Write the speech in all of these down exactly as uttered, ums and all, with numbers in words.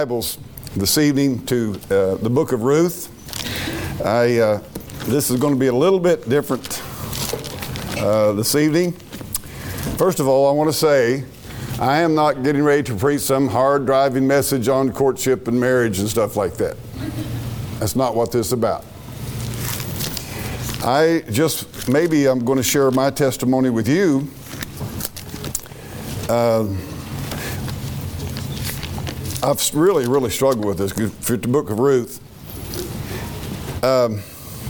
Bibles this evening to uh, the book of Ruth. I uh, this is going to be a little bit different uh, this evening. First of all, I want to say I am not getting ready to preach some hard driving message on courtship and marriage and stuff like that. That's not what this is about. I just maybe I'm going to share my testimony with you. Uh, I've really, really struggled with this. For the book of Ruth, um,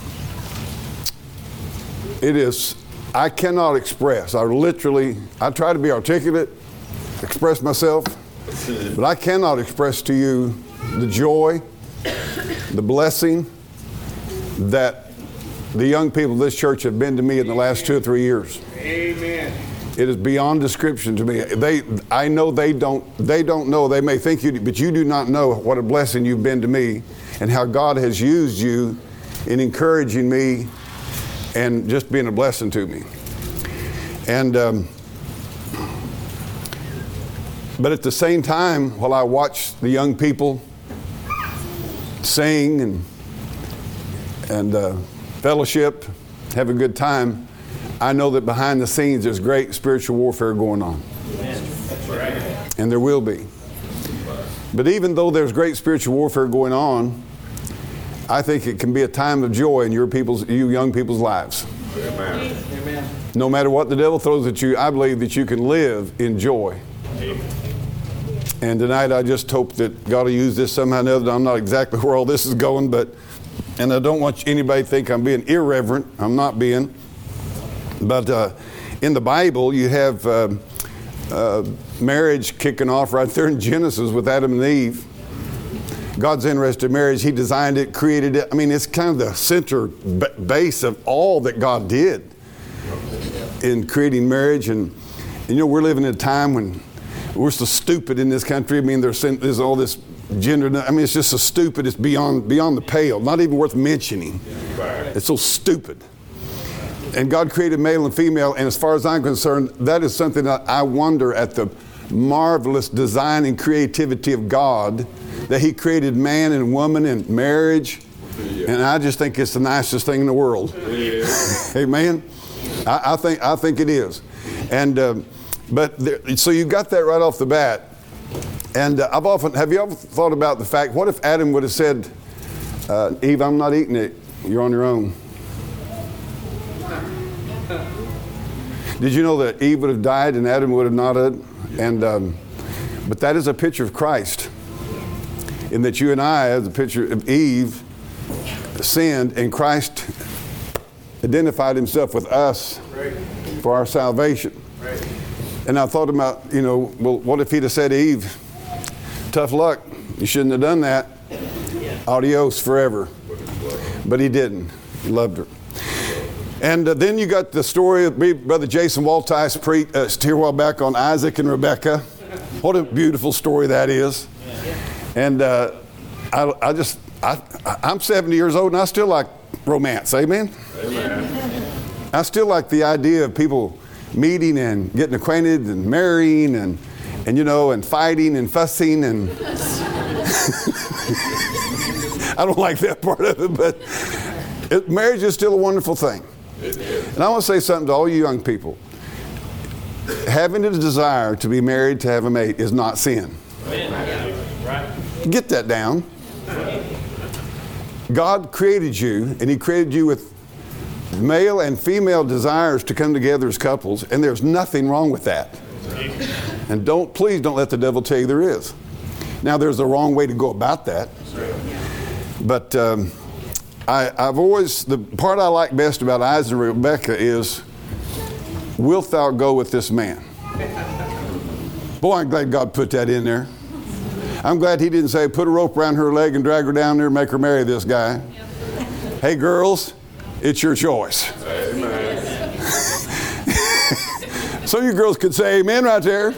it is, I cannot express. I literally, I try to be articulate, express myself, but I cannot express to you the joy, the blessing that the young people of this church have been to me in the last two or three years. Amen. It is beyond description to me. They, I know they don't, they don't know. They may think you do, but you do not know what a blessing you've been to me and how God has used you in encouraging me and just being a blessing to me. And, um, but at the same time, while I watch the young people sing and, and uh, fellowship, have a good time, I know that behind the scenes there's great spiritual warfare going on. That's right. And there will be. But even though there's great spiritual warfare going on, I think it can be a time of joy in your people's, you young people's lives. Amen. Amen. No matter what the devil throws at you, I believe that you can live in joy. Amen. And tonight I just hope that God will use this somehow or another. I'm not exactly where all this is going, but, and I don't want anybody to think I'm being irreverent. I'm not being. But uh, in the Bible, you have uh, uh, marriage kicking off right there in Genesis with Adam and Eve. God's interested in marriage. He designed it, created it. I mean, it's kind of the center b- base of all that God did in creating marriage. And, and you know, we're living in a time when we're so stupid in this country. I mean, there's, there's all this gender. I mean, it's just so stupid. It's beyond beyond the pale. Not even worth mentioning. It's so stupid. And God created male and female, and as far as I'm concerned, that is something that I wonder at the marvelous design and creativity of God, that He created man and woman and marriage, and I just think it's the nicest thing in the world. Amen. I, I think I think it is, and um, but there, so you got that right off the bat, and uh, I've often have you ever thought about the fact, what if Adam would have said, uh, Eve, I'm not eating it. You're on your own. Did you know that Eve would have died and Adam would have not had? And um, but that is a picture of Christ, in that you and I, as a picture of Eve, sinned, and Christ identified Himself with us for our salvation. And I thought about, you know, well, what if He'd have said to Eve, tough luck, you shouldn't have done that. Adios forever. But He didn't. He loved her. And uh, then you got the story of Brother Jason Waltice pre- uh, here a while back on Isaac and Rebecca. What a beautiful story that is. And uh, I, I just, I, I'm seventy years old and I still like romance. Amen? Amen. I still like the idea of people meeting and getting acquainted and marrying and, and you know, and fighting and fussing and I don't like that part of it, but it, marriage is still a wonderful thing. And I want to say something to all you young people. Having a desire to be married, to have a mate, is not sin. Get that down. God created you, and He created you with male and female desires to come together as couples, and there's nothing wrong with that. And don't, please don't let the devil tell you there is. Now, there's a wrong way to go about that. But um, I, I've always, the part I like best about Isaac and Rebecca is, wilt thou go with this man? Boy, I'm glad God put that in there. I'm glad He didn't say, put a rope around her leg and drag her down there and make her marry this guy. Hey, girls, it's your choice. Amen. Some of you girls could say amen right there.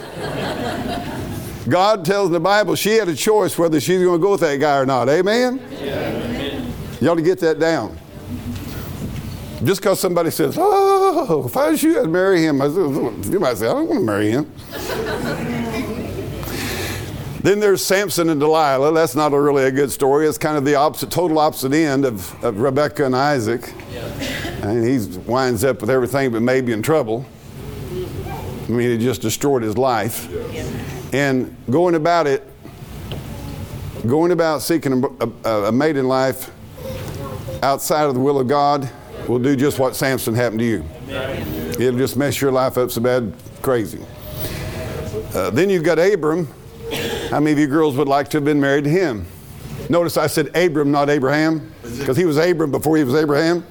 God tells in the Bible she had a choice whether she's going to go with that guy or not. Amen? Yeah. You ought to get that down. Just because somebody says, oh, if I was you, I'd marry him. I said, you might say, I don't want to marry him. Then there's Samson and Delilah. That's not a really a good story. It's kind of the opposite, total opposite end of, of Rebecca and Isaac. Yeah. And he winds up with everything but maybe in trouble. I mean, it just destroyed his life. Yeah. And going about it, going about seeking a, a, a mate in life outside of the will of God will do just what Samson happened to you. Amen. It'll just mess your life up so bad, crazy. Uh, then you've got Abram. How many of you girls would like to have been married to him? Notice I said Abram, not Abraham, because he was Abram before he was Abraham.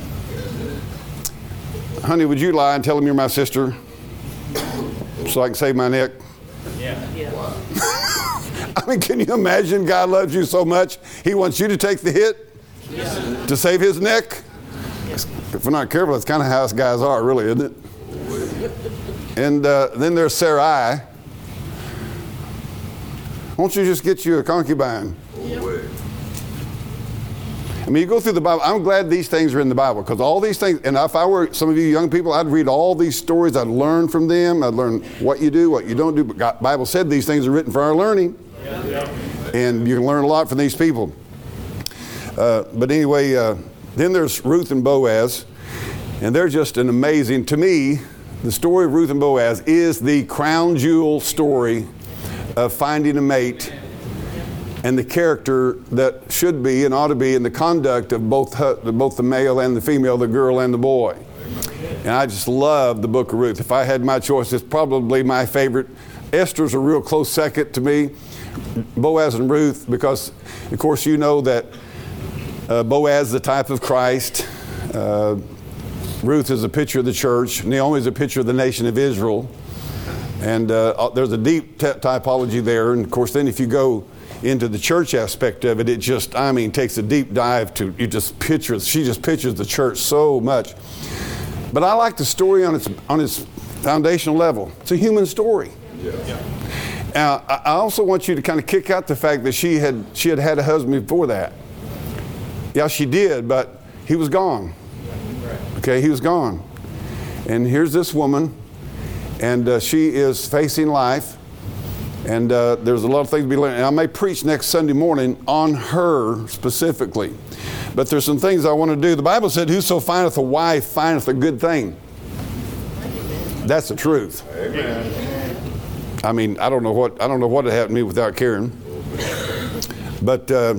Honey, would you lie and tell him you're my sister so I can save my neck? Yeah. yeah. I mean, can you imagine God loves you so much, he wants you to take the hit yeah. to save his neck? Yeah. If we're not careful, that's kind of how us guys are, really, isn't it? And uh, then there's Sarai. Won't you just get you a concubine? Yep. I mean, you go through the Bible. I'm glad these things are in the Bible, because all these things, and if I were some of you young people, I'd read all these stories. I'd learn from them. I'd learn what you do, what you don't do. But God, Bible said these things are written for our learning. Yep. And you can learn a lot from these people. Uh, but anyway, uh, then there's Ruth and Boaz. And they're just an amazing, to me, the story of Ruth and Boaz is the crown jewel story of finding a mate and the character that should be and ought to be in the conduct of both both the male and the female, the girl and the boy. And I just love the book of Ruth. If I had my choice, it's probably my favorite. Esther's a real close second to me. Boaz and Ruth, because of course you know that uh, Boaz is the type of Christ. Uh, Ruth is a picture of the church. Naomi is a picture of the nation of Israel. And uh, there's a deep t- typology there. And of course, then if you go into the church aspect of it, it just, I mean, takes a deep dive to, you just picture, she just pictures the church so much. But I like the story on its on its foundational level. It's a human story. Yeah. Yeah. Now, I also want you to kind of kick out the fact that she had she had had a husband before that. Yeah, she did, but he was gone. Okay, he was gone. And here's this woman, and uh, she is facing life, and uh, there's a lot of things to be learned. And I may preach next Sunday morning on her specifically, but there's some things I want to do. The Bible said, "Whoso findeth a wife findeth a good thing." That's the truth. Amen. I mean, I don't know what I don't know what would happen to me without Karen, but uh,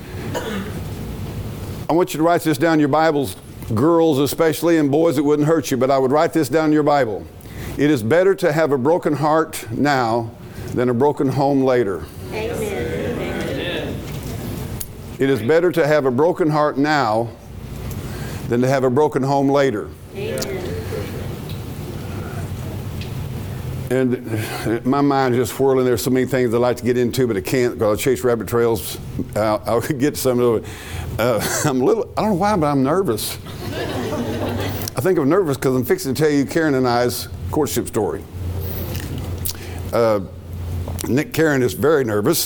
I want you to write this down in your Bibles. Girls especially, and boys, it wouldn't hurt you, but I would write this down in your Bible. It is better to have a broken heart now than a broken home later. Amen. It is better to have a broken heart now than to have a broken home later. Amen. And my mind is just whirling. There's so many things I'd like to get into, but I can't because I chase rabbit trails. I'll, I'll get some of it. Uh, I'm a little, I don't know why, but I'm nervous. I think I'm nervous because I'm fixing to tell you Karen and I's courtship story. Uh, Nick Karen is very nervous.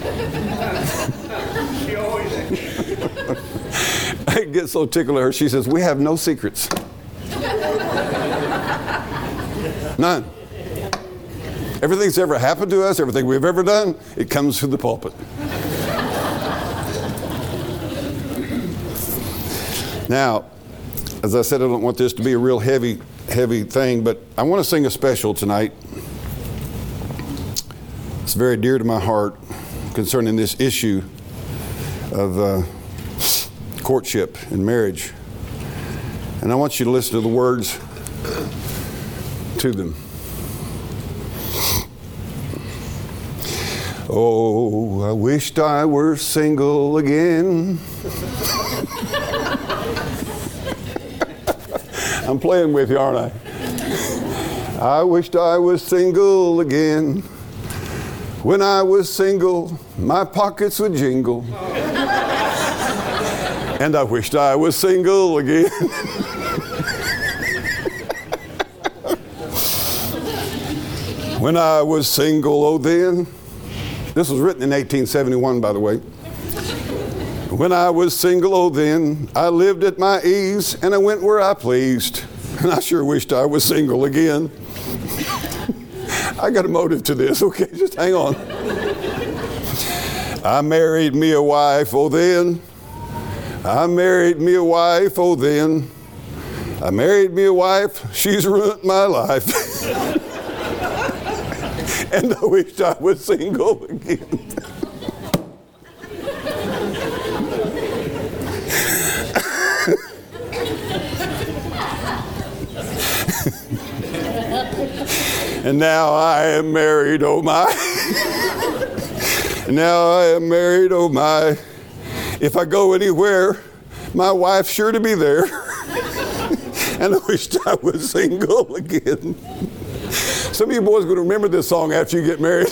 She always is. I get so tickled at her. She says, "We have no secrets." None. Everything that's ever happened to us, everything we've ever done, it comes through the pulpit. Now, as I said, I don't want this to be a real heavy, heavy thing, but I want to sing a special tonight. It's very dear to my heart concerning this issue of uh, courtship and marriage. And I want you to listen to the words to them. Oh, I wished I were single again. I'm playing with you, aren't I? I wished I was single again. When I was single, my pockets would jingle. And I wished I was single again. When I was single, oh then. This was written in eighteen seventy-one, by the way. When I was single, oh then, I lived at my ease and I went where I pleased. And I sure wished I was single again. I got a motive to this. Okay, just hang on. I married me a wife, oh then. I married me a wife, oh then. I married me a wife, she's ruined my life. And I wished I was single again. And now I am married, oh my. Now I am married, oh my. If I go anywhere, my wife's sure to be there. And I wished I was single again. Some of you boys are going to remember this song after you get married.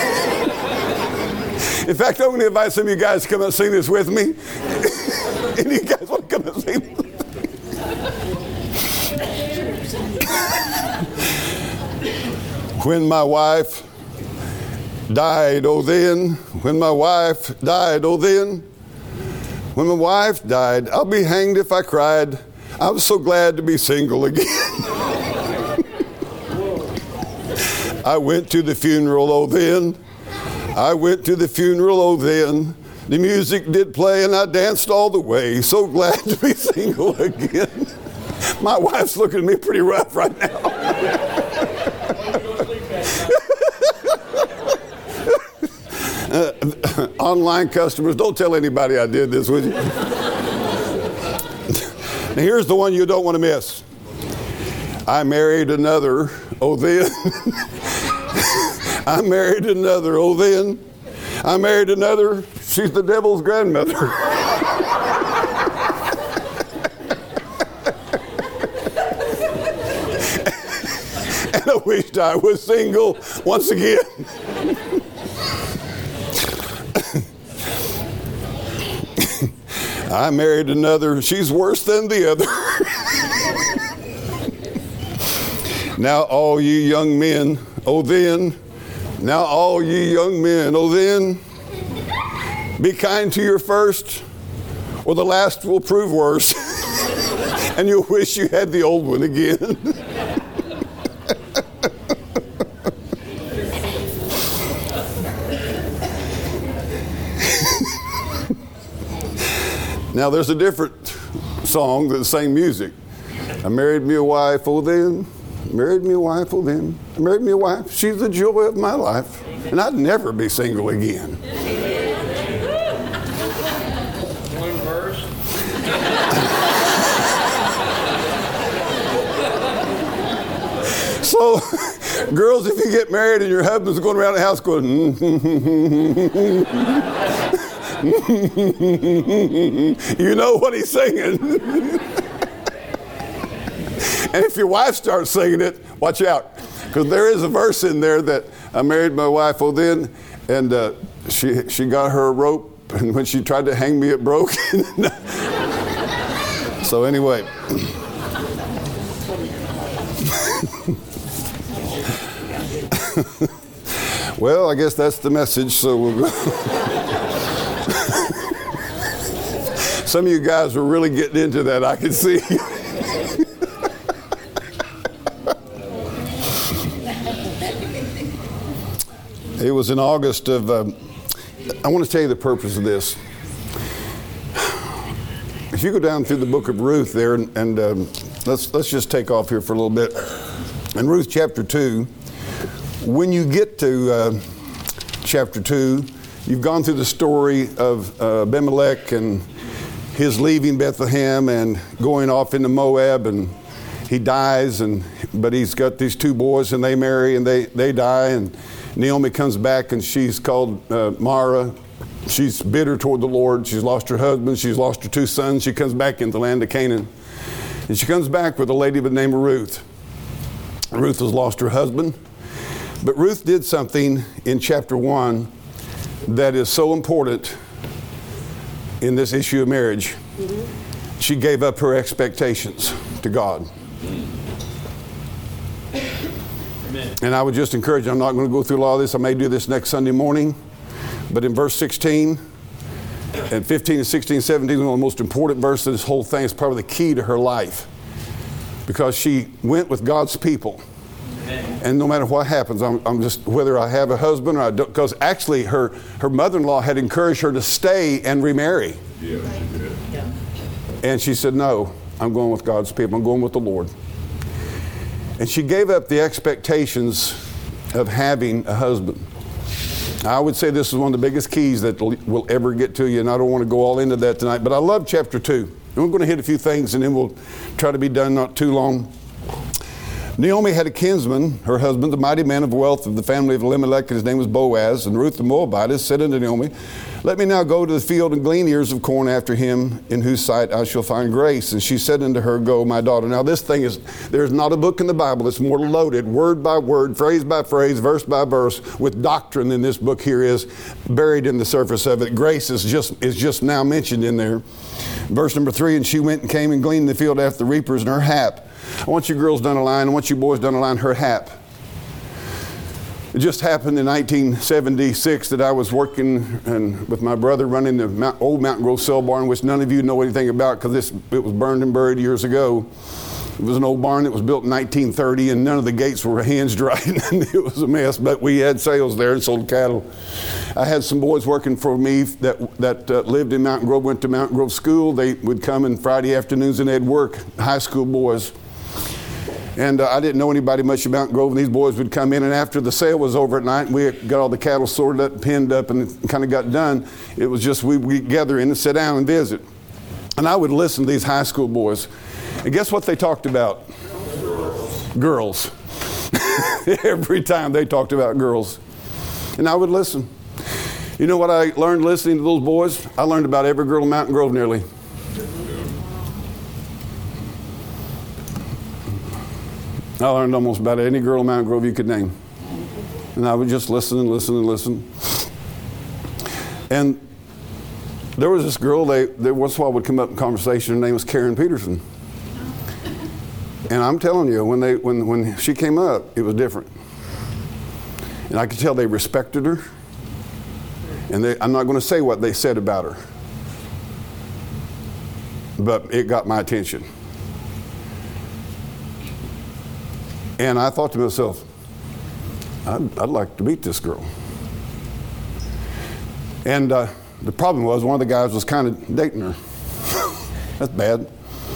In fact, I'm going to invite some of you guys to come and sing this with me. Any of you guys want to come and sing? When my wife died, oh then, when my wife died, oh then, when my wife died, I'll be hanged if I cried. I was so glad to be single again. I went to the funeral, oh then, I went to the funeral, oh then, the music did play and I danced all the way, so glad to be single again. My wife's looking at me pretty rough right now. Uh, online customers, don't tell anybody I did this, would you? Now here's the one you don't want to miss. I married another, oh then. I married another, oh then. I married another, she's the devil's grandmother. And I wished I was single once again. I married another, she's worse than the other. Now all you young men, oh then, now all you young men, oh then, be kind to your first, or the last will prove worse. And you'll wish you had the old one again. Now there's a different song that's the same music. I married me a wife, oh then. Married me a wife, oh then. I married me a wife, she's the joy of my life. And I'd never be single again. One verse. So, girls, if you get married and your husband's going around the house going, you know what he's singing. And if your wife starts singing it, watch out. Because there is a verse in there that I married my wife, oh then, and uh, she, she got her rope, and when she tried to hang me, it broke. So anyway. Well, I guess that's the message, so we'll go. Some of you guys were really getting into that, I can see. It was in August of, um, I want to tell you the purpose of this. If you go down through the book of Ruth there, and, and um, let's, let's just take off here for a little bit. In Ruth chapter two, when you get to uh, chapter two, you've gone through the story of uh, Abimelech and his leaving Bethlehem and going off into Moab, and he dies, and but he's got these two boys, and they marry, and they, they die, and Naomi comes back, and she's called uh, Mara. She's bitter toward the Lord. She's lost her husband. She's lost her two sons. She comes back into the land of Canaan, and she comes back with a lady by the name of Ruth. Ruth has lost her husband, but Ruth did something in chapter one that is so important in this issue of marriage. Mm-hmm. She gave up her expectations to God. Amen. And I would just encourage you, I'm not going to go through a lot of this. I may do this next Sunday morning. But in verse sixteen and fifteen and sixteen and seventeen, one of the most important verses of this whole thing is probably the key to her life. Because she went with God's people And no matter what happens, I'm, I'm just, whether I have a husband or I don't, because actually her, her mother-in-law had encouraged her to stay and remarry. Yeah, she did. Yeah. And she said, no, I'm going with God's people. I'm going with the Lord. And she gave up the expectations of having a husband. I would say this is one of the biggest keys that will ever get to you, and I don't want to go all into that tonight, but I love chapter two. And we're going to hit a few things, and then we'll try to be done not too long. Naomi had a kinsman, her husband, the mighty man of wealth of the family of Elimelech, and his name was Boaz. And Ruth the Moabitess said unto Naomi, let me now go to the field and glean ears of corn after him, in whose sight I shall find grace. And she said unto her, go, my daughter. Now this thing is, there's not a book in the Bible that's more loaded, word by word, phrase by phrase, verse by verse, with doctrine than this book here is, buried in the surface of it. Grace is just, is just now mentioned in there. Verse number three, and she went and came and gleaned in the field after the reapers, and her hap. I want you girls down the line. I want you boys down the line. Her hap. It just happened in nineteen seventy-six that I was working and with my brother running the Mount, old Mountain Grove cell barn, which none of you know anything about because it was burned and buried years ago. It was an old barn that was built in nineteen thirty, and none of the gates were hinged right, and it was a mess. But we had sales there and sold cattle. I had some boys working for me that that uh, lived in Mountain Grove, went to Mountain Grove School. They would come in Friday afternoons and they'd work, high school boys. And uh, I didn't know anybody much about Grove, and these boys would come in, and after the sale was over at night, and we got all the cattle sorted up, pinned up, and it kind of got done. It was just we would gather in and sit down and visit. And I would listen to these high school boys. And guess what they talked about? Girls. Girls. Every time they talked about girls. And I would listen. You know what I learned listening to those boys? I learned about every girl in Mountain Grove nearly. I learned almost about any girl in Mountain Grove you could name. And I would just listen and listen and listen. And there was this girl, they, they once in a while would come up in conversation. Her name was Karen Peterson. And I'm telling you, when they when when she came up, it was different. And I could tell they respected her. And they, I'm not going to say what they said about her. But it got my attention. And I thought to myself, I'd, I'd like to meet this girl. And uh, the problem was one of the guys was kind of dating her. That's bad.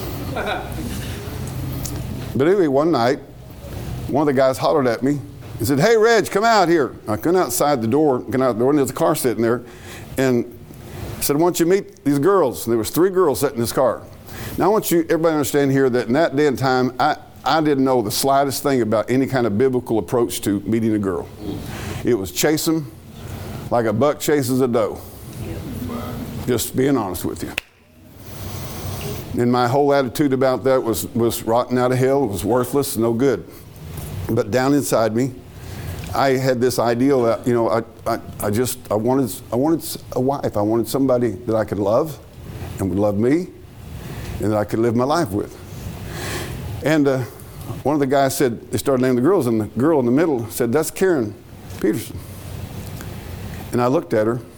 But anyway, one night, one of the guys hollered at me and said, hey, Reg, come out here. I went outside the door, went out the door, and there's a car sitting there. And I said, I want you to meet these girls. And there was three girls sitting in this car. Now, I want you, everybody to understand here that in that day and time, I, I didn't know the slightest thing about any kind of biblical approach to meeting a girl. It was chase them like a buck chases a doe. Just being honest with you. And my whole attitude about that was, was rotten out of hell. It was worthless, no good. But down inside me, I had this ideal that, you know, I, I, I just, I wanted, I wanted a wife. I wanted somebody that I could love and would love me and that I could live my life with. And uh, one of the guys said, they started naming the girls, and the girl in the middle said, that's Karen Peterson. And I looked at her,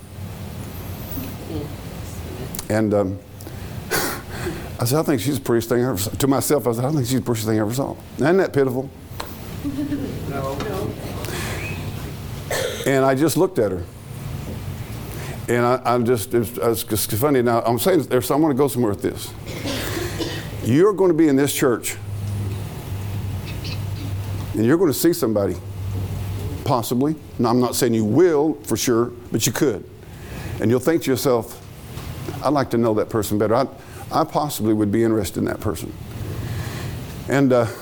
and um, I said, I think she's the prettiest thing I ever saw. To myself, I said, I think she's the prettiest thing I ever saw. Isn't that pitiful? No. And I just looked at her. And I, I'm just, it's, it's just funny. Now, I'm saying, there's, I want to go somewhere with this. You're going to be in this church, and you're going to see somebody, possibly. Now, I'm not saying you will for sure, but you could. And you'll think to yourself, I'd like to know that person better. I, I possibly would be interested in that person. And uh,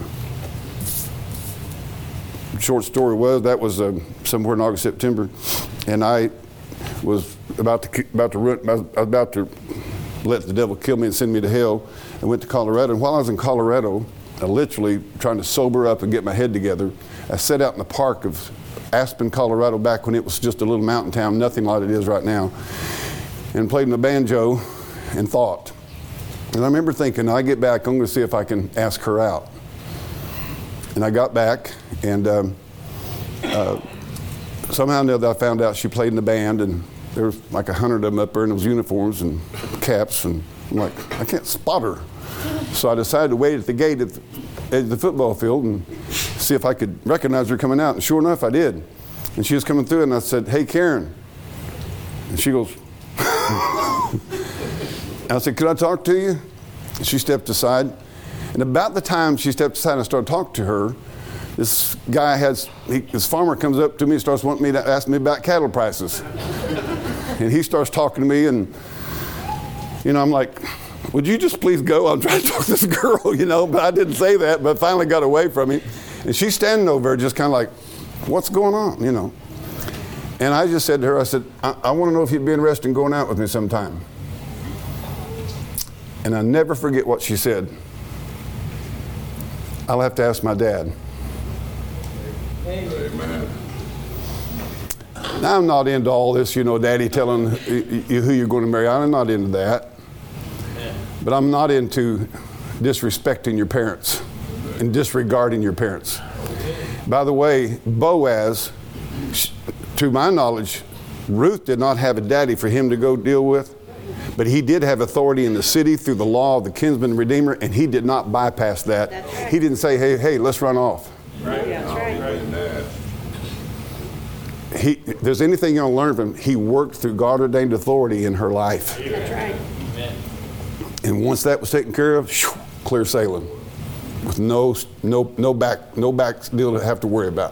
short story was, that was uh, somewhere in August, September, and I was about to about to run, I was about to let the devil kill me and send me to hell. I went to Colorado, and while I was in Colorado, I literally trying to sober up and get my head together, I sat out in the park of Aspen, Colorado, back when it was just a little mountain town, nothing like it is right now, and played in the banjo and thought. And I remember thinking, I get back, I'm going to see if I can ask her out. And I got back, and um, uh, somehow or another I found out she played in the band, and there was like a hundred of them up there in those uniforms and caps, and I'm like, I can't spot her. So I decided to wait at the gate at the edge of the football field and see if I could recognize her coming out. And sure enough, I did. And she was coming through, and I said, "Hey, Karen." And she goes, and I said, "Could I talk to you?" And she stepped aside. And about the time she stepped aside and I started talking to her, this guy has, he, this farmer comes up to me and starts wanting me to ask me about cattle prices. And he starts talking to me, and, you know, I'm like, "Would you just please go? I'm trying to talk to this girl," you know, but I didn't say that, but finally got away from him. And she's standing over there just kind of like, "What's going on?" you know. And I just said to her, I said, I, I want to know if you'd be interested in going out with me sometime. And I never forget what she said. "I'll have to ask my dad." Amen. Now, I'm not into all this, you know, daddy telling you who you're going to marry. I'm not into that. But I'm not into disrespecting your parents and disregarding your parents. By the way, Boaz, to my knowledge, Ruth did not have a daddy for him to go deal with, but he did have authority in the city through the law of the kinsman redeemer, and he did not bypass that. Right. He didn't say, hey, hey, let's run off. Right. That's right. He, if there's anything you're going to learn from him, he worked through God-ordained authority in her life. That's right. And once that was taken care of, shoo, clear sailing, with no no no back no back deal to have to worry about.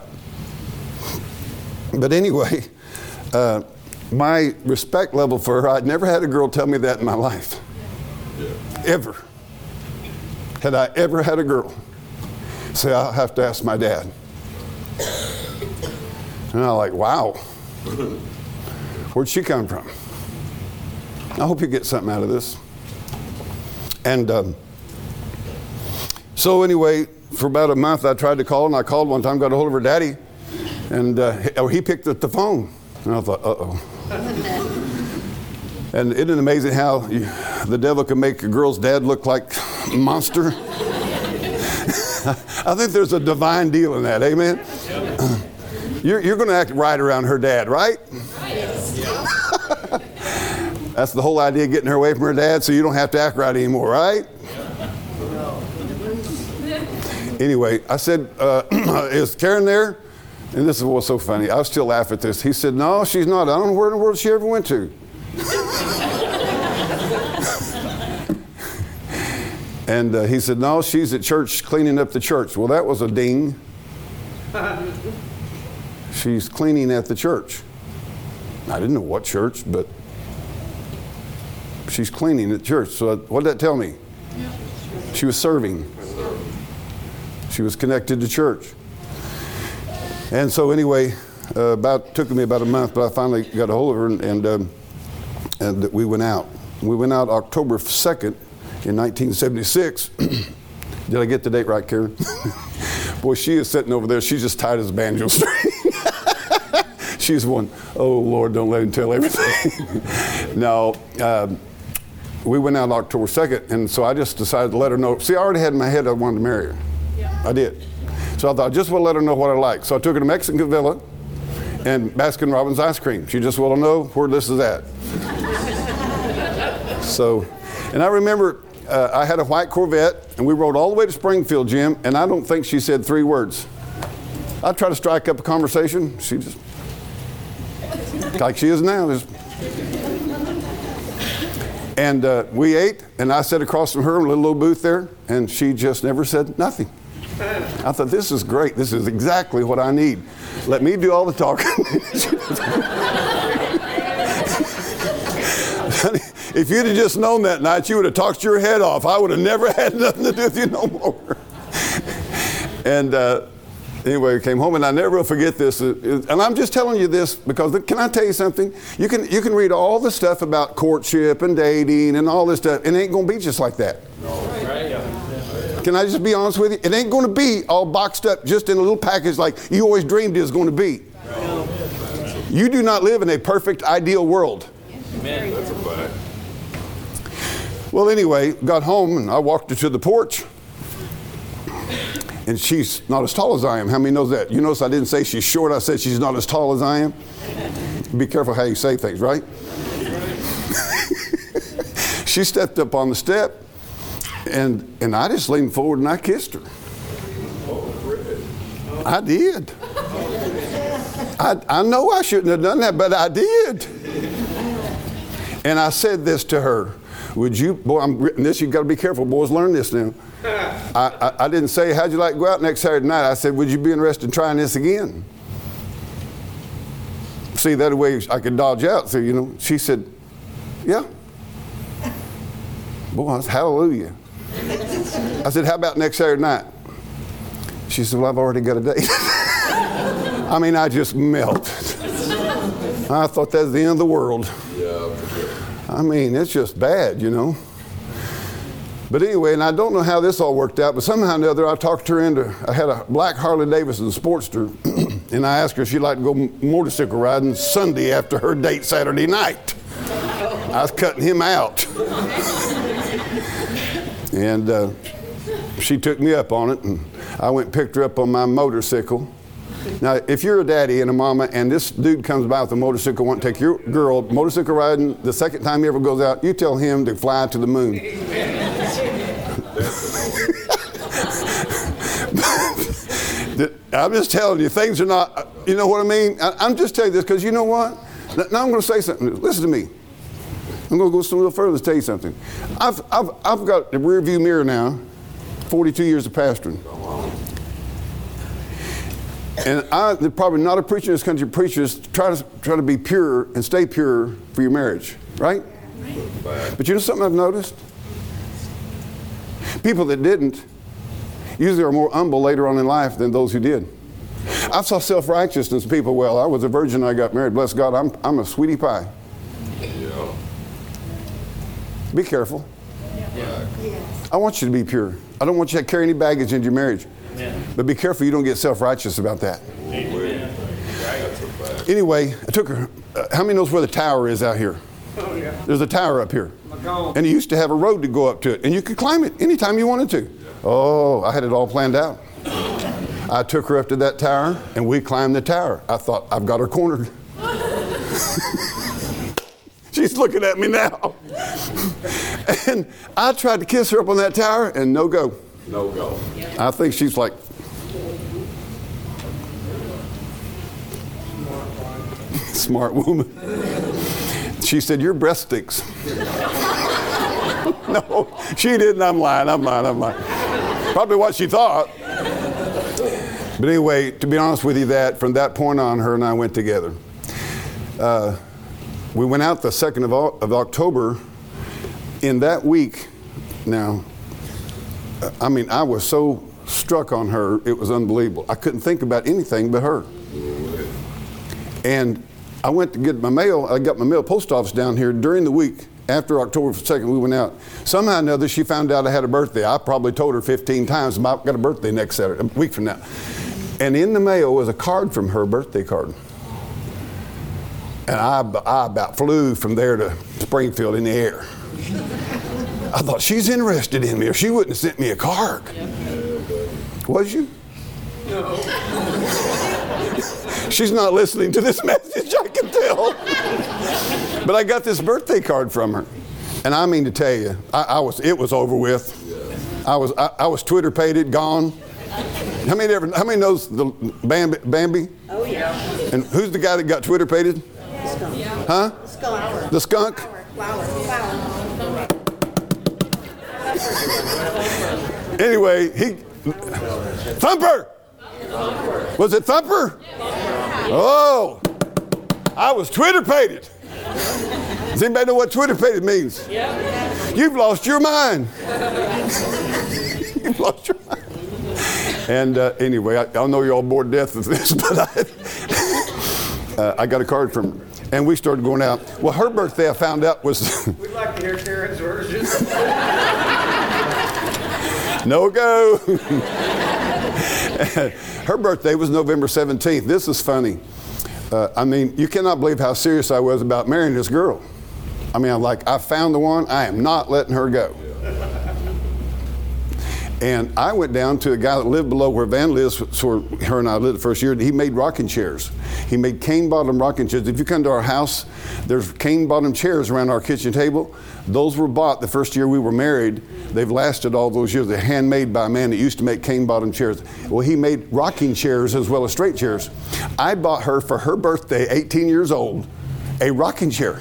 But anyway, uh, my respect level for her, I'd never had a girl tell me that in my life, ever. Had I ever had a girl say, "I'll have to ask my dad"? And I'm like, wow, where'd she come from? I hope you get something out of this. And um, so anyway, for about a month I tried to call, and I called one time, got a hold of her daddy, and uh, he picked up the phone. And I thought, uh-oh. And isn't it amazing how you, the devil can make a girl's dad look like a monster? I think there's a divine deal in that, amen? You're, you're going to act right around her dad, right? That's the whole idea, getting her away from her dad so you don't have to act right anymore, right? Anyway, I said, uh, "Is Karen there?" And this is what's so funny. I still laugh at this. He said, "No, she's not. I don't know where in the world she ever went to." And uh, he said, "No, she's at church cleaning up the church." Well, that was a ding. She's cleaning at the church. I didn't know what church, but she's cleaning at church. So what did that tell me? She was serving. She was connected to church. And so anyway, uh, about took me about a month, but I finally got a hold of her, and and, um, and we went out. We went out October second in nineteen seventy-six. Did I get the date right, Karen? Boy, she is sitting over there. She's just tight as a banjo string. She's one, "Oh, Lord, don't let him tell everything." No, um, we went out October second, and so I just decided to let her know. See, I already had in my head I wanted to marry her. Yeah. I did. So I thought, I just want to let her know what I like. So I took her to Mexican Villa and Baskin Robbins ice cream. She just want to know where this is at. So, and I remember uh, I had a white Corvette, and we rode all the way to Springfield, Jim, and I don't think she said three words. I tried to strike up a conversation. She just, like she is now. Just. And uh, we ate, and I sat across from her in a little old booth there, and she just never said nothing. I thought, this is great. This is exactly what I need. Let me do all the talking. If you'd have just known that night, you would have talked your head off. I would have never had nothing to do with you no more. And uh, anyway, we came home, and I never will forget this. And I'm just telling you this because, can I tell you something? You can you can read all the stuff about courtship and dating and all this stuff, and it ain't going to be just like that. Can I just be honest with you? It ain't going to be all boxed up just in a little package like you always dreamed it was going to be. You do not live in a perfect, ideal world. Amen. That's a fact. Well, anyway, got home, and I walked her to the porch. And she's not as tall as I am. How many knows that? You notice I didn't say she's short. I said she's not as tall as I am. Be careful how you say things, right? She stepped up on the step, and and I just leaned forward and I kissed her. I did. I, I know I shouldn't have done that, but I did. And I said this to her. Would you, boy, I'm written this, you've got to be careful, boys, learn this now. I, I, I didn't say, how'd you like to go out next Saturday night? I said, would you be interested in trying this again? See, that way I could dodge out. So, you know, she said, yeah. Boy, that's hallelujah. I said, how about next Saturday night? She said, well, I've already got a date. I mean, I just melted. I thought that was the end of the world. I mean, it's just bad, you know. But anyway, and I don't know how this all worked out, but somehow or another I talked her into, I had a black Harley Davidson Sportster, and I asked her if she'd like to go motorcycle riding Sunday after her date Saturday night. I was cutting him out. And uh, she took me up on it, and I went and picked her up on my motorcycle. Now, if you're a daddy and a mama and this dude comes by with a motorcycle, want to take your girl motorcycle riding, the second time he ever goes out, you tell him to fly to the moon. I'm just telling you, things are not, you know what I mean? I, I'm just telling you this because you know what? Now I'm going to say something. Listen to me. I'm going to go a little further to tell you something. I've, I've, I've got the rear view mirror now, forty-two years of pastoring. And I, probably not a preacher in this country, preachers try to try to be pure and stay pure for your marriage, right? But you know something I've noticed? People that didn't usually are more humble later on in life than those who did. I saw self-righteousness in people, well, I was a virgin, I got married, bless God, I'm, I'm a sweetie pie. Yeah. Be careful. Yeah. I want you to be pure. I don't want you to carry any baggage into your marriage. Amen. But be careful you don't get self-righteous about that. Amen. Anyway, I took her, uh, how many knows where the tower is out here? Oh, yeah. There's a tower up here. And it used to have a road to go up to it. And you could climb it anytime you wanted to. Yeah. Oh, I had it all planned out. I took her up to that tower, and we climbed the tower. I thought, I've got her cornered. She's looking at me now. And I tried to kiss her up on that tower, and no go. No go. I think she's like, smart woman. She said, your breath stinks. No, she didn't. I'm lying. I'm lying. I'm lying. Probably what she thought. But anyway, to be honest with you, that from that point on, her and I went together. Uh, we went out the second of, of October. In that week, now, I mean, I was so struck on her, it was unbelievable. I couldn't think about anything but her. And I went to get my mail. I got my mail post office down here during the week. After October second, we went out. Somehow or another, she found out I had a birthday. I probably told her fifteen times, I've got a birthday next Saturday, a week from now. And in the mail was a card from her, birthday card. And I, I about flew from there to Springfield in the air. I thought, she's interested in me, or she wouldn't have sent me a card. Yep. Was you? No. She's not listening to this message, I can tell. But I got this birthday card from her. And I mean to tell you, I, I was it was over with. I was I, I was Twitter-pated, gone. How many ever how many knows the Bambi? Bambi? Oh yeah. And who's the guy that got Twitter-pated? Skunk. Huh? Skunk. The skunk? Flower. Flower. Anyway, he Thumper! Was it Thumper? Oh, I was Twitter-pated. Does anybody know what Twitter-pated means? Yeah. You've lost your mind. You've lost your mind. And uh, anyway, I, I know you're all bored to death with this, but I, uh, I got a card from her. And we started going out. Well, her birthday, I found out, was... We'd like to hear Karen's version. No go. Her birthday was November seventeenth. This is funny. Uh, I mean, you cannot believe how serious I was about marrying this girl. I mean, I'm like, I found the one. I am not letting her go. And I went down to a guy that lived below where Van lives, where her and I lived the first year. He made rocking chairs. He made cane bottom rocking chairs. If you come to our house, there's cane bottom chairs around our kitchen table. Those were bought the first year we were married. They've lasted all those years. They're handmade by a man that used to make cane bottom chairs. Well, he made rocking chairs as well as straight chairs. I bought her for her birthday, eighteen years old, a rocking chair.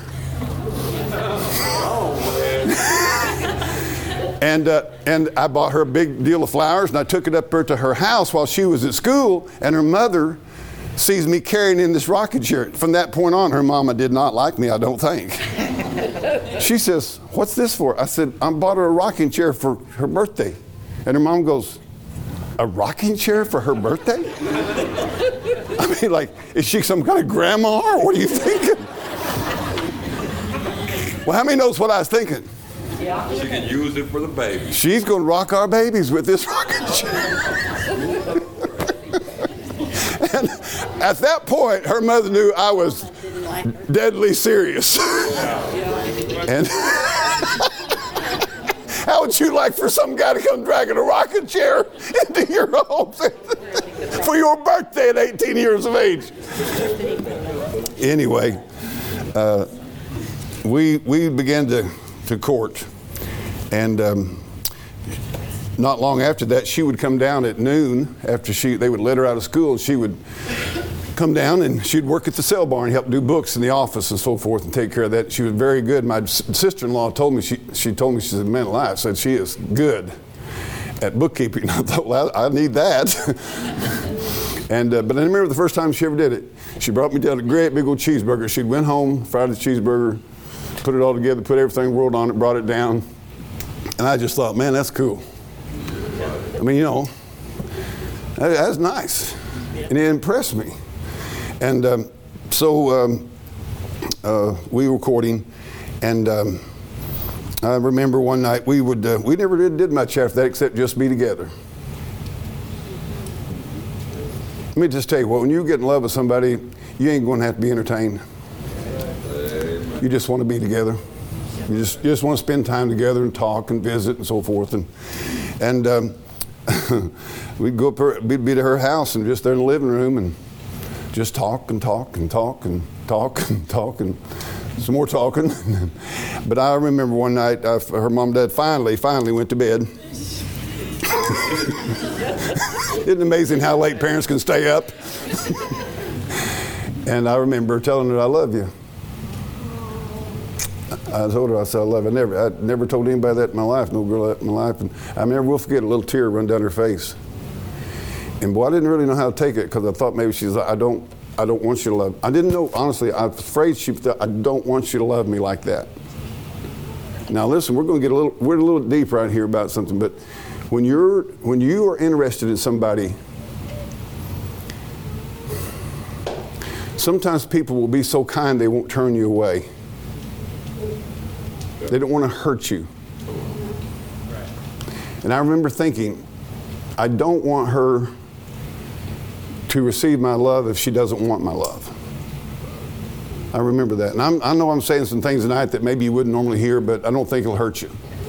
And, uh, and I bought her a big deal of flowers, and I took it up there to her house while she was at school, and her mother sees me carrying in this rocking chair. From that point on, her mama did not like me, I don't think. She says, "What's this for?" I said, "I bought her a rocking chair for her birthday." And her mom goes, "A rocking chair for her birthday?" I mean, like, is she some kind of grandma, or what are you thinking? Well, how many knows what I was thinking? She can use it for the baby. She's going to rock our babies with this rocking chair. And at that point, her mother knew I was deadly serious. And how would you like for some guy to come dragging a rocking chair into your home for your birthday at eighteen years of age? Anyway, uh, we we began to, to court. And um, not long after that, she would come down at noon after she they would let her out of school. She would come down and she'd work at the sale barn, help do books in the office and so forth, and take care of that. She was very good. My sister-in-law told me she she told me she said, "Man alive," said she is good at bookkeeping. I thought, well, I need that. And uh, but I remember the first time she ever did it. She brought me down a great big old cheeseburger. She went home, fried the cheeseburger, put it all together, put everything rolled on it, brought it down. And I just thought, man, that's cool. I mean, you know, that, that's nice. And it impressed me. And um, so um, uh, we were courting, and um, I remember one night we would, uh, we never did, did much after that except just be together. Let me just tell you what, when you get in love with somebody, you ain't going to have to be entertained. You just want to be together. You just, you just want to spend time together and talk and visit and so forth. And and um, we'd go up her, we'd be to her house and just there in the living room and just talk and talk and talk and talk and talk and some more talking. But I remember one night, I, her mom and dad finally, finally went to bed. Isn't it amazing how late parents can stay up? And I remember telling her, "I love you." I told her, I said, "I love you." I never, I never told anybody that in my life, no girl that in my life. And I never will forget a little tear run down her face. And boy, I didn't really know how to take it because I thought maybe she's like, I don't, I don't want you to love. I didn't know, honestly, I was afraid she thought, I don't want you to love me like that. Now listen, we're going to get a little, we're a little deep right here about something, but when you're, when you are interested in somebody, sometimes people will be so kind they won't turn you away. They don't want to hurt you. And I remember thinking, I don't want her to receive my love if she doesn't want my love. I remember that. And I'm, I know I'm saying some things tonight that maybe you wouldn't normally hear, but I don't think it'll hurt you.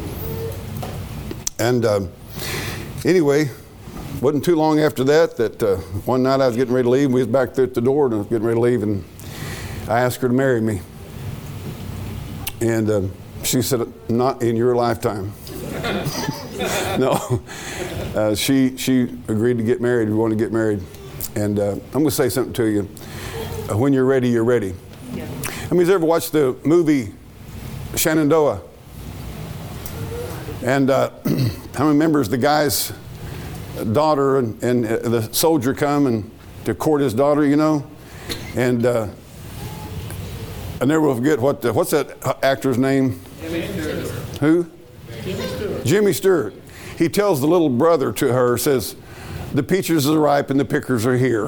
And uh, anyway, wasn't too long after that, that uh, one night I was getting ready to leave. We was back there at the door and I was getting ready to leave, and I asked her to marry me. And uh, she said, "Not in your lifetime." No. Uh, she she agreed to get married. We wanted to get married. And uh, I'm going to say something to you. Uh, when you're ready, you're ready. Yeah. How many's ever watched the movie Shenandoah? And uh, how many remembers the guy's daughter and, and uh, the soldier come and to court his daughter, you know? And uh, I never will forget what the, what's that actor's name? Jimmy Stewart. Who? Jimmy Stewart. Jimmy Stewart. He tells the little brother to her, says, "The peaches are ripe and the pickers are here."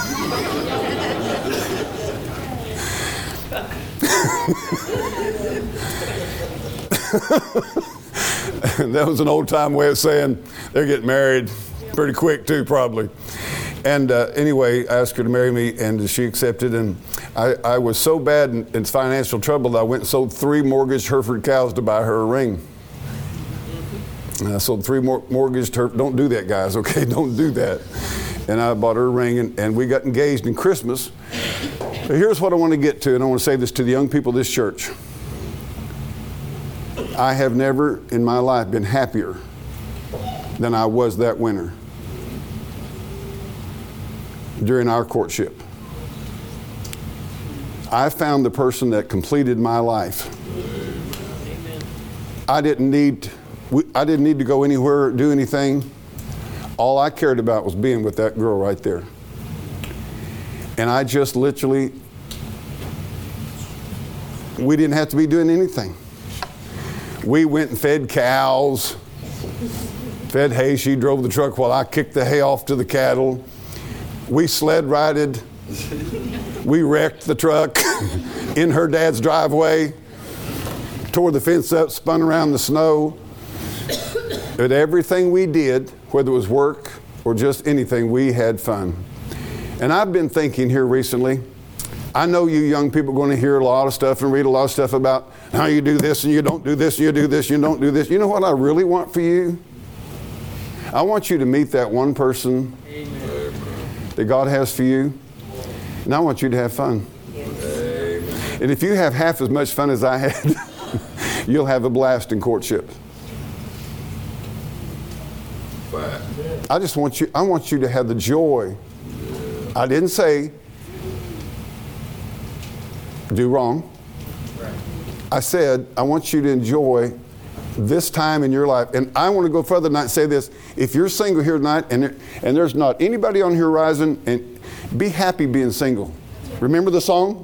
That was an old-time way of saying they're getting married pretty quick too, probably. And uh, anyway, I asked her to marry me, and she accepted. And I, I was so bad in, in financial trouble that I went and sold three mortgaged Hereford cows to buy her a ring. And I sold three more mortgaged her. Don't do that, guys, okay? Don't do that. And I bought her a ring, and, and we got engaged in Christmas. So here's what I want to get to, and I want to say this to the young people of this church. I have never in my life been happier than I was that winter during our courtship. I found the person that completed my life. I didn't need, I didn't need to go anywhere or do anything. All I cared about was being with that girl right there. And I just literally, we didn't have to be doing anything. We went and fed cows, fed hay. She drove the truck while I kicked the hay off to the cattle. We sled rided. We wrecked the truck in her dad's driveway, tore the fence up, spun around the snow. But everything we did, whether it was work or just anything, we had fun. And I've been thinking here recently, I know you young people are going to hear a lot of stuff and read a lot of stuff about how you do this and you don't do this and you do this and you don't do this. You know what I really want for you? I want you to meet that one person Amen. That God has for you. And I want you to have fun. Amen. And if you have half as much fun as I had, you'll have a blast in courtship. I just want you, I want you to have the joy. I didn't say do wrong. I said, I want you to enjoy this time in your life. And I want to go further tonight and say this. If you're single here tonight and, there, and there's not anybody on the horizon, and be happy being single. Remember the song?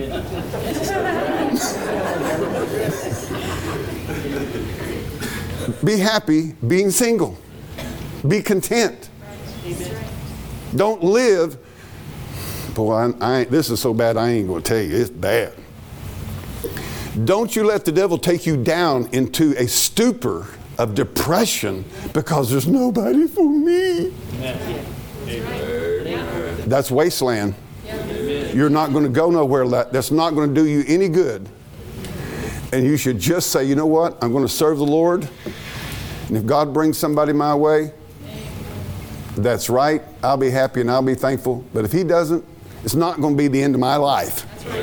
Be happy being single. Be content. Don't live. Boy, I, I, this is so bad I ain't going to tell you. It's bad. Don't you let the devil take you down into a stupor of depression because there's nobody for me. Amen. Amen. That's wasteland. Amen. You're not going to go nowhere. That, that's not going to do you any good. And you should just say, you know what? I'm going to serve the Lord. And if God brings somebody my way, that's right. I'll be happy and I'll be thankful. But if He doesn't, it's not going to be the end of my life.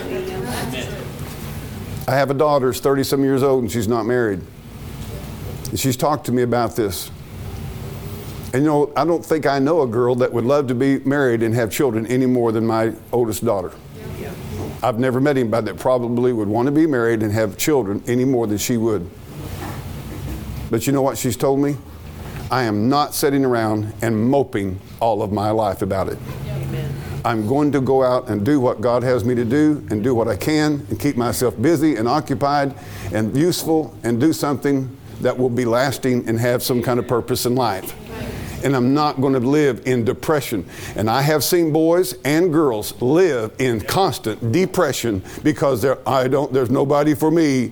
I have a daughter who's thirty-some years old and she's not married. And she's talked to me about this. And you know, I don't think I know a girl that would love to be married and have children any more than my oldest daughter. I've never met anybody that probably would want to be married and have children any more than she would. But you know what she's told me? I am not sitting around and moping all of my life about it. Amen. I'm going to go out and do what God has me to do and do what I can and keep myself busy and occupied and useful and do something that will be lasting and have some kind of purpose in life. And I'm not going to live in depression. And I have seen boys and girls live in constant depression because there, I don't, there's nobody for me.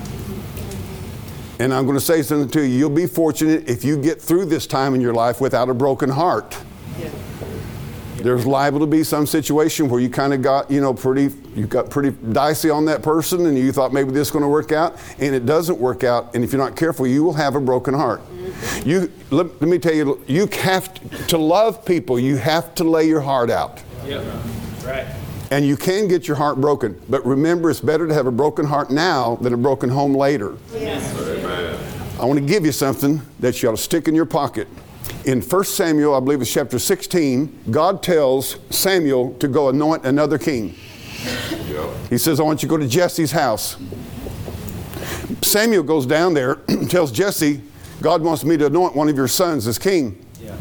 And I'm going to say something to you. You'll be fortunate if you get through this time in your life without a broken heart. Yeah. There's liable to be some situation where you kind of got, you know, pretty, you got pretty dicey on that person and you thought maybe this is going to work out and it doesn't work out. And if you're not careful, you will have a broken heart. Mm-hmm. You, let, let me tell you, you have to, to love people, you have to lay your heart out. Yeah, right. And you can get your heart broken. But remember, it's better to have a broken heart now than a broken home later. Yes. I want to give you something that you ought to stick in your pocket. In First Samuel, I believe it's chapter sixteen, God tells Samuel to go anoint another king. Yep. He says, I want you to go to Jesse's house. Samuel goes down there and tells Jesse, God wants me to anoint one of your sons as king. Yeah.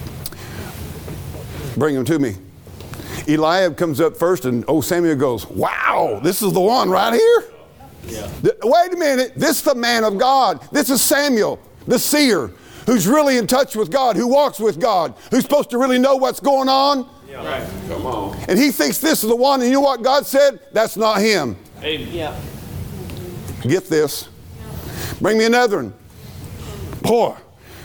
Bring him to me. Eliab comes up first and old Samuel goes, wow, this is the one right here? Yeah. Th- wait a minute, this is the man of God. This is Samuel, the seer, who's really in touch with God, who walks with God, who's supposed to really know what's going on. Yeah. Right. Come on. And he thinks this is the one, and you know what God said? That's not him. Amen. Yeah. Get this. Bring me another one. Boy,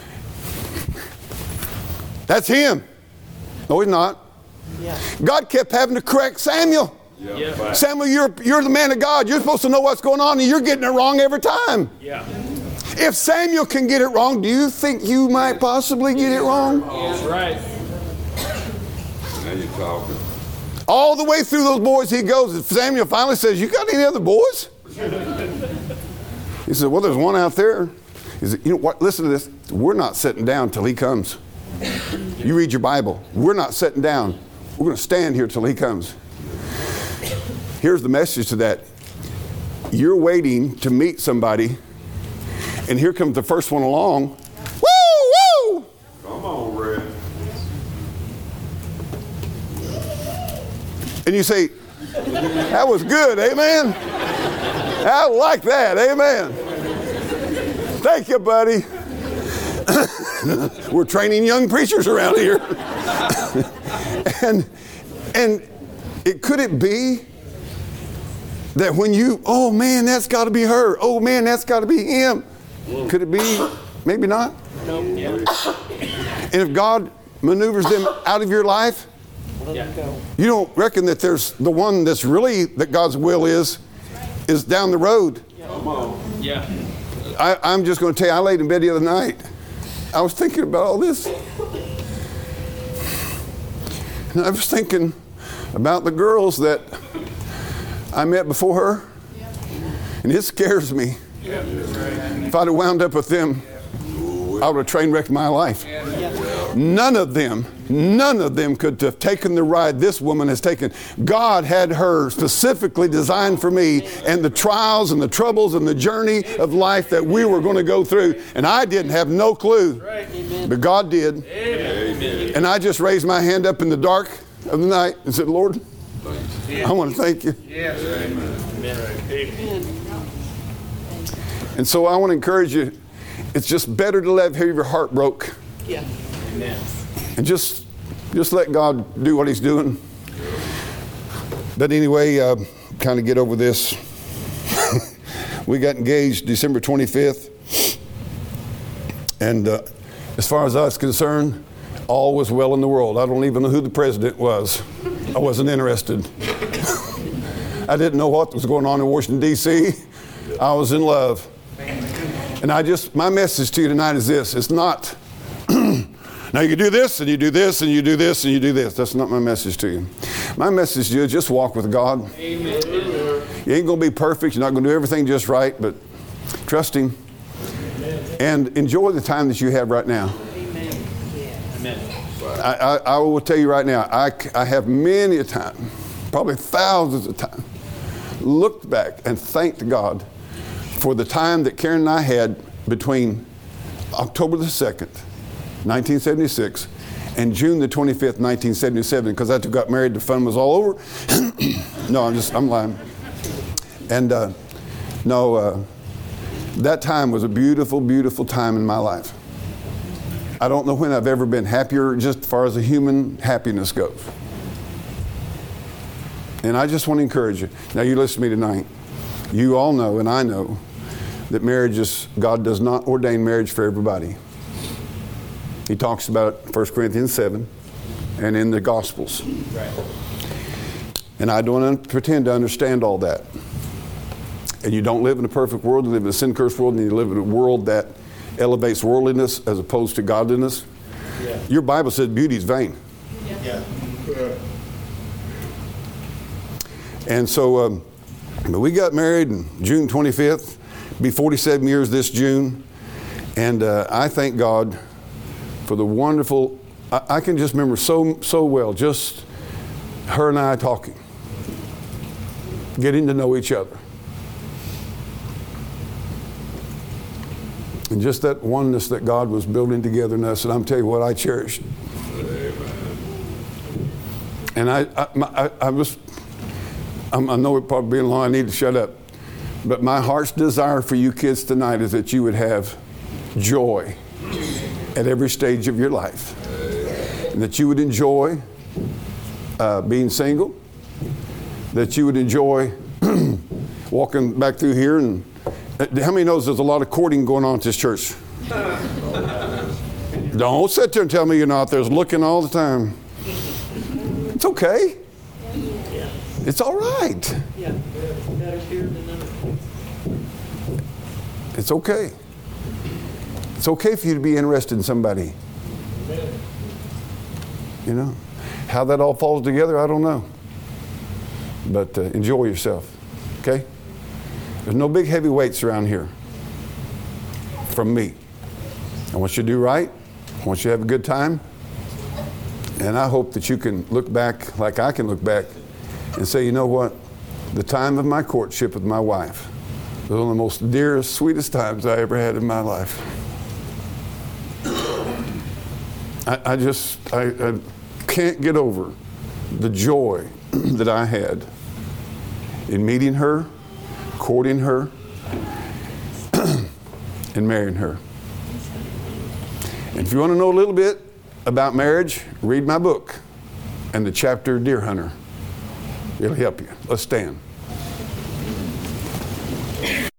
that's him. No, he's not. Yeah. God kept having to correct Samuel. Yeah. Yeah. Samuel, you're, you're the man of God. You're supposed to know what's going on, and you're getting it wrong every time. Yeah. If Samuel can get it wrong, do you think you might possibly get it wrong? That's right. Now you're talking. All the way through those boys he goes. And Samuel finally says, you got any other boys? He said, well, there's one out there. He said, you know what? Listen to this. We're not sitting down till he comes. You read your Bible. We're not sitting down. We're going to stand here till he comes. Here's the message to that. You're waiting to meet somebody, and here comes the first one along. Woo, woo! Come on, Red. And you say, that was good, amen? I like that, amen. Thank you, buddy. We're training young preachers around here. and and it could it be that when you, oh man, that's got to be her. Oh man, that's got to be him. Could it be? Maybe not. Nope. Yeah. And if God maneuvers them out of your life, Yeah. you don't reckon that there's the one that's really, that God's will is, is down the road. Come on. Yeah. I, I'm just going to tell you, I laid in bed the other night. I was thinking about all this. And I was thinking about the girls that I met before her. And it scares me. If I'd have wound up with them, I would have train wrecked my life. None of them, none of them could have taken the ride this woman has taken. God had her specifically designed for me, and the trials and the troubles and the journey of life that we were going to go through. And I didn't have no clue, but God did. Amen. And I just raised my hand up in the dark of the night and said, Lord, I want to thank you. Yes. Amen. And so I want to encourage you, it's just better to let have your heart broke. Yeah. Amen. And just just let God do what he's doing. But anyway, uh, kind of get over this. We got engaged December twenty-fifth. And uh, as far as I was concerned, all was well in the world. I don't even know who the president was. I wasn't interested. I didn't know what was going on in Washington, D C I was in love. And I just, my message to you tonight is this. It's not, now you do this, and you do this, and you do this, and you do this. That's not my message to you. My message to you is just walk with God. Amen. You ain't going to be perfect. You're not going to do everything just right, but trust him. And enjoy the time that you have right now. Amen. I, I, I will tell you right now, I, I have many a time, probably thousands of times, looked back and thanked God for the time that Karen and I had between October the second, nineteen seventy-six, and June the twenty-fifth, nineteen seventy-seven, because after we got married, the fun was all over. No, I'm just, I'm lying. And uh, no, uh, that time was a beautiful, beautiful time in my life. I don't know when I've ever been happier, just as far as a human happiness goes. And I just want to encourage you. Now, you listen to me tonight. You all know, and I know, that marriage is, God does not ordain marriage for everybody. He talks about it in First Corinthians seven and in the Gospels. Right. And I don't un- pretend to understand all that. And you don't live in a perfect world. You live in a sin-cursed world, and you live in a world that elevates worldliness as opposed to godliness. Yeah. Your Bible says beauty is vain. Yeah. And so um, but we got married on June twenty-fifth. Be forty-seven years this June. And uh, I thank God for the wonderful, I, I can just remember so so well, just her and I talking, getting to know each other. And just that oneness that God was building together in us, and I'm telling you what, I cherished. And I, I, my, I, I was, I'm, I know it probably being long, I need to shut up. But my heart's desire for you kids tonight is that you would have joy at every stage of your life. And that you would enjoy uh, being single. That you would enjoy walking back through here. And how many knows there's a lot of courting going on at this church? Don't sit there and tell me you're not. There's looking all the time. It's okay. It's all right. Yeah. Better here than none. It's okay. It's okay for you to be interested in somebody. You know, how that all falls together, I don't know. But uh, enjoy yourself, okay? There's no big heavy weights around here from me. I want you to do right. I want you to have a good time. And I hope that you can look back like I can look back and say, you know what? The time of my courtship with my wife was one of the most dearest, sweetest times I ever had in my life. I, I just, I, I can't get over the joy that I had in meeting her, courting her, and marrying her. And if you want to know a little bit about marriage, read my book and the chapter Deer Hunter. It'll help you. Let's stand.